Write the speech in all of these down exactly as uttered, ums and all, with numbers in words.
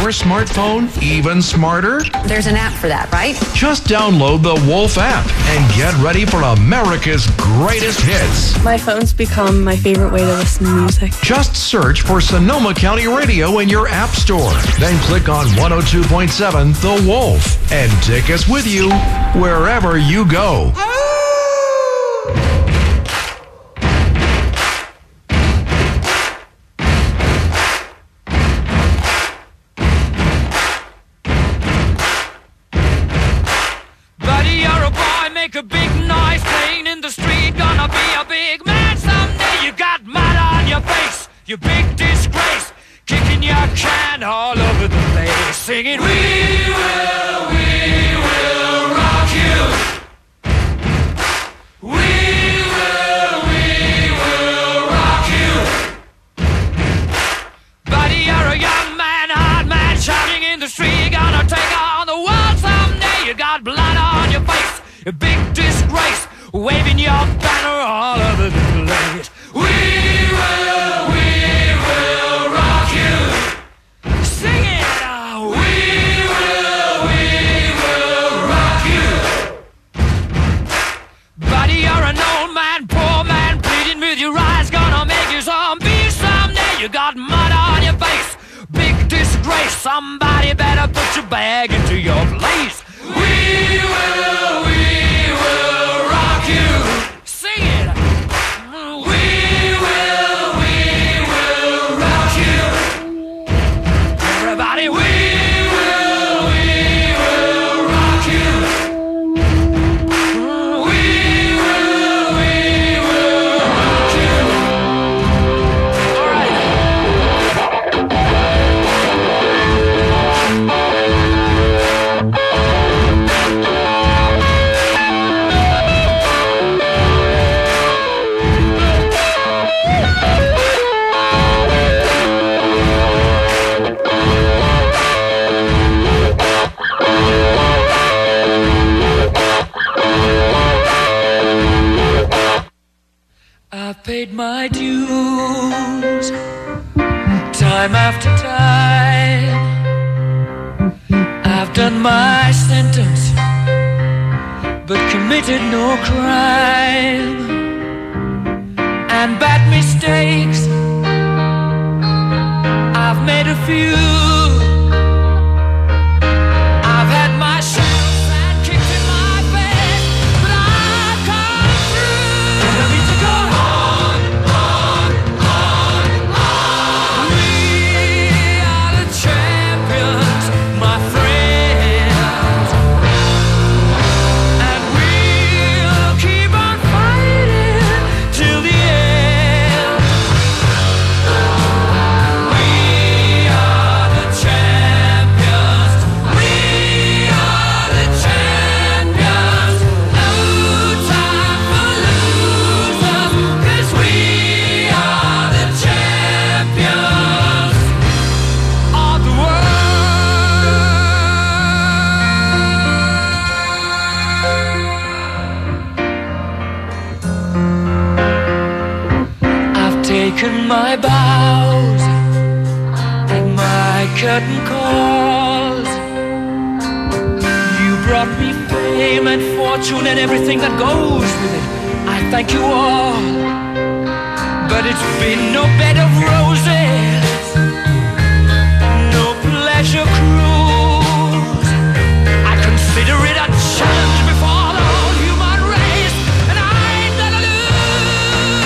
your smartphone even smarter? There's an app for that, right? Just download the Wolf app and get ready for America's greatest hits. My phone's become my favorite way to listen to music. Just search for Sonoma County Radio in your app store. Then click on one oh two point seven The Wolf and take us with you wherever you go. Make a big noise playing in the street. Gonna be a big man someday. You got mud on your face, you big disgrace. Kicking your can all over the place, singing, we will, we will rock you. We will, we will rock you. Buddy, you're a young man, hard man, shouting in the street. Gonna take on the world someday. You got blood on your face, a big disgrace, waving your banner all over the place. We will, we will rock you. Sing it out. We will, we will rock you. Buddy, you're an old man, poor man, pleading with your eyes. Gonna make you zombie someday. You got mud on your face, big disgrace. Somebody better put your bag into your place. We will, we will rock you. Sing it. We will, we will rock you. Everybody, we will, we will rock you. We will, we will rock you. All right. I've paid my dues time after time. I've done my sentence but committed no crime. And bad mistakes I've made a few. I've had my shots and kicks in my face, but I've come through. I need to go on, on, on, on. We are the champions, my friends, and we'll keep on fighting till the end. We are the champions. We are the champions. No time for losers, 'cause we are the champions of the world. I've taken my bows and my curtain calls. You brought me fame and fortune and everything that goes with it. I thank you all, but it's been no bed of roses, no pleasure cruise. I consider it a challenge before the whole human race, and I ain't gonna lose.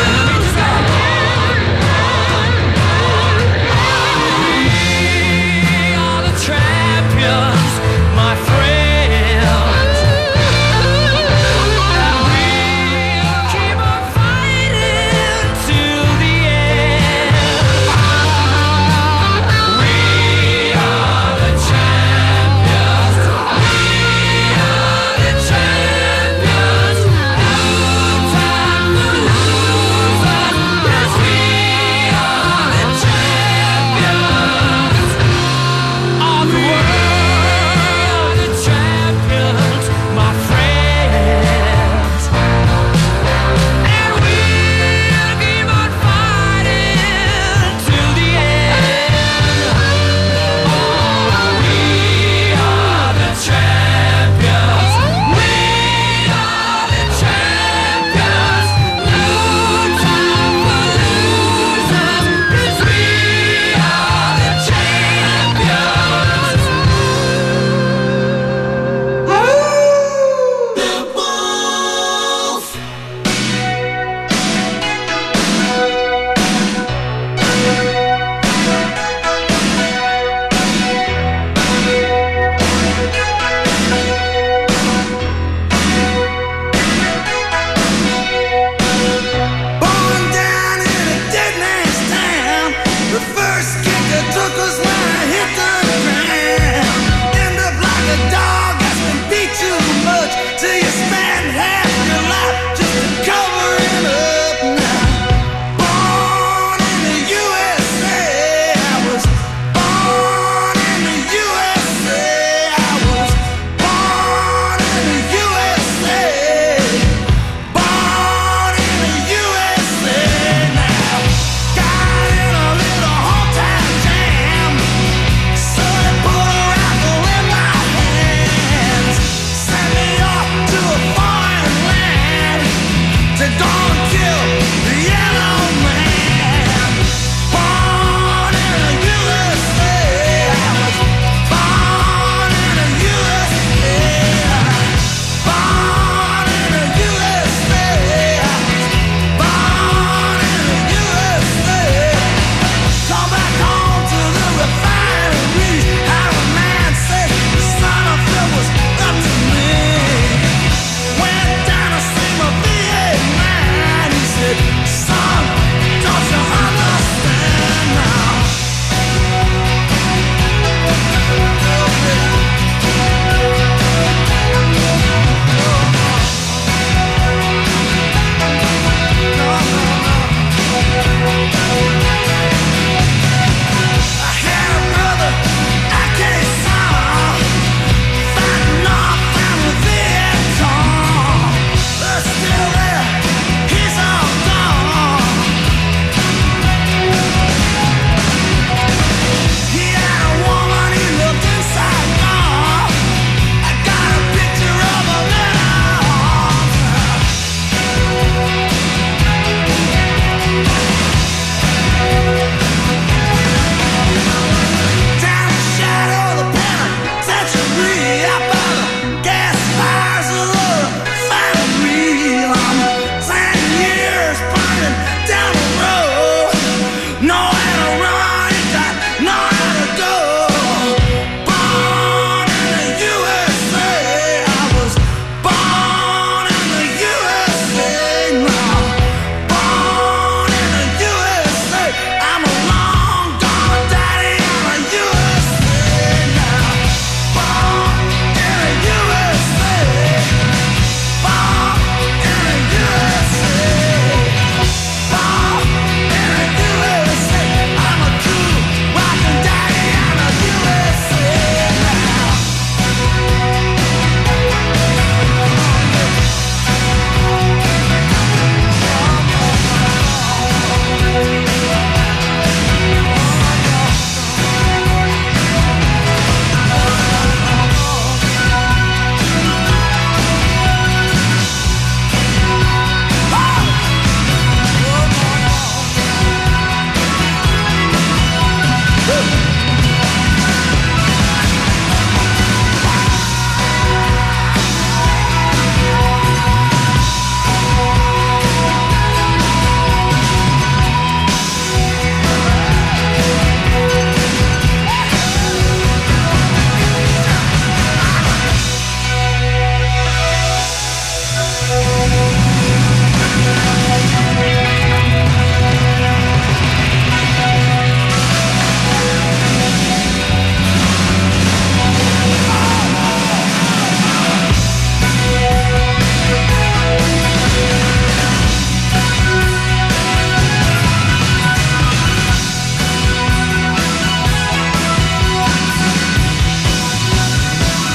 We are the champions, my friends, and we'll keep on fighting till the end.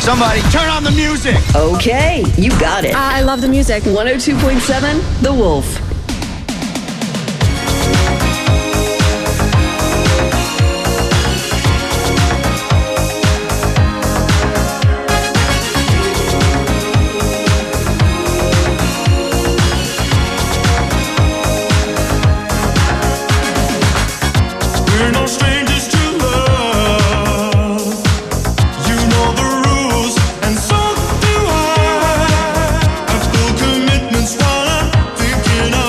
Somebody turn on the music. Okay, you got it. I love the music. one oh two point seven The Wolf. We're no strangers to love. You know the rules, and so do I. I feel commitments while I'm thinking of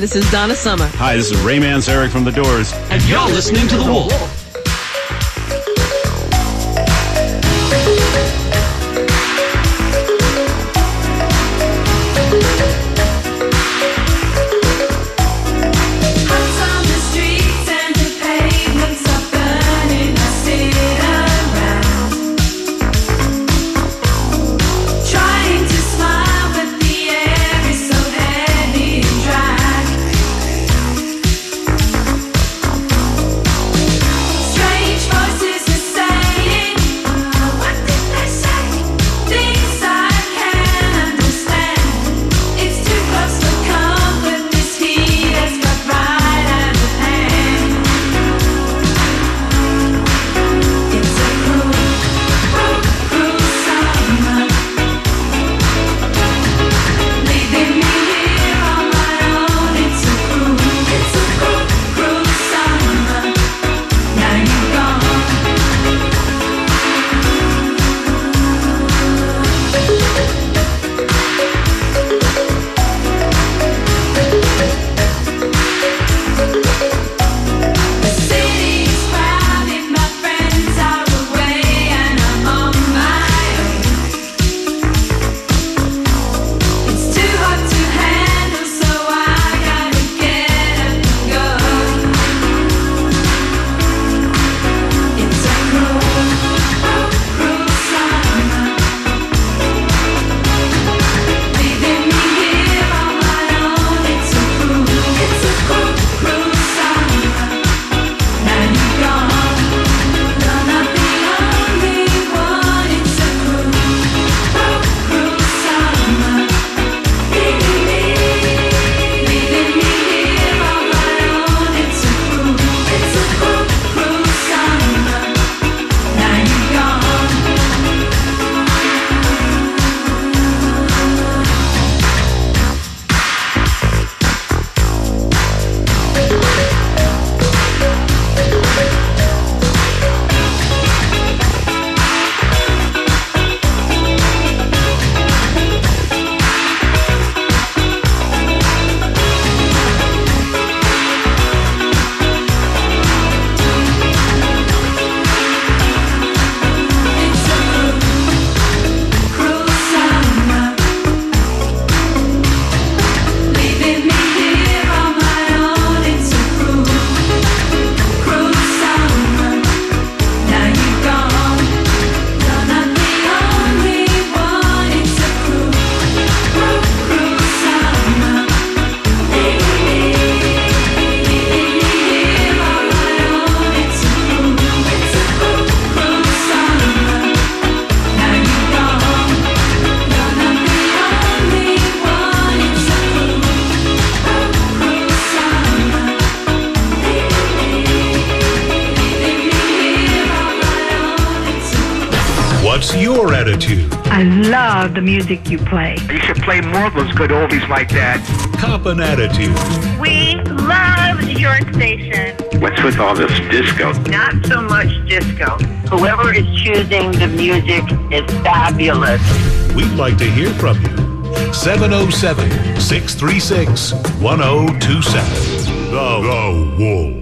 this is Donna Summer. Hi, this is Ray Manzarek from The Doors. And you're listening to The Wolf. What's your attitude? I love the music you play. You should play more of those good oldies like that. Cop an attitude. We love your station. What's with all this disco? Not so much disco. Whoever is choosing the music is fabulous. We'd like to hear from you. seven oh seven, six three six, one oh two seven. The, the Wolf.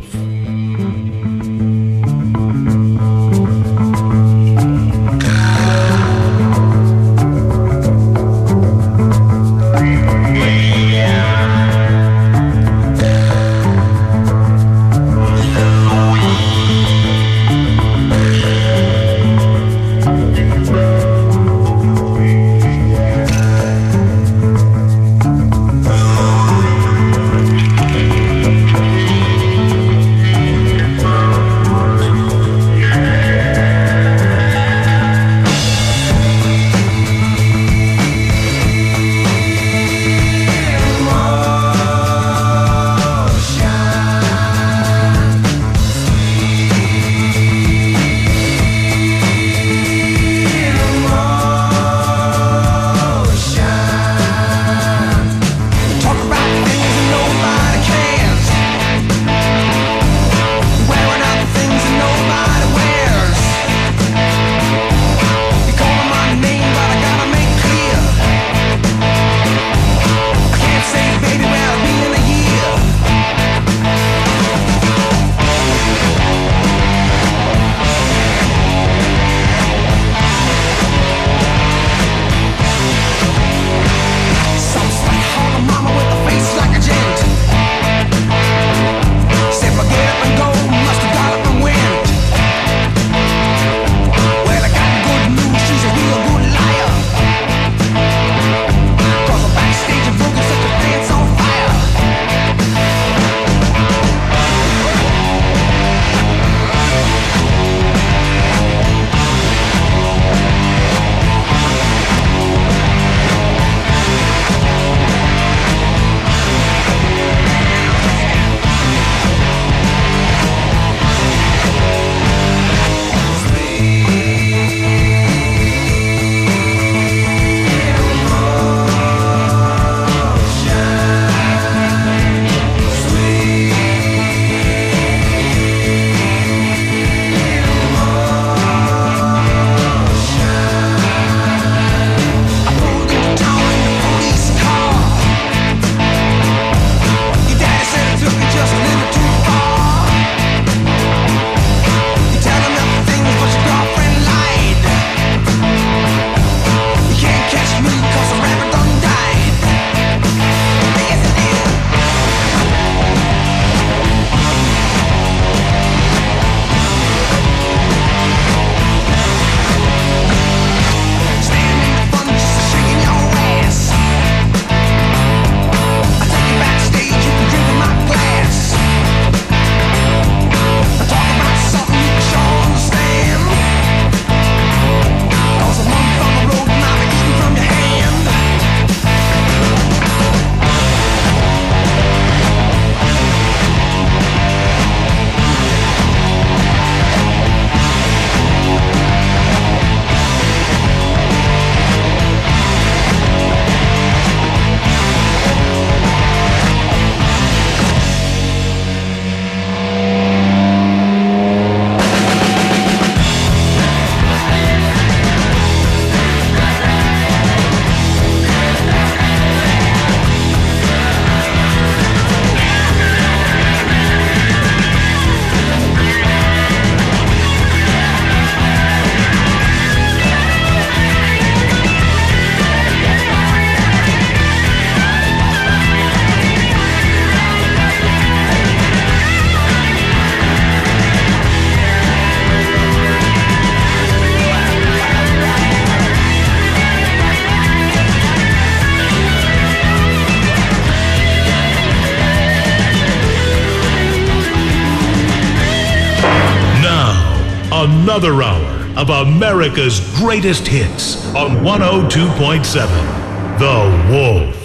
Another hour of America's greatest hits on one oh two point seven The Wolf.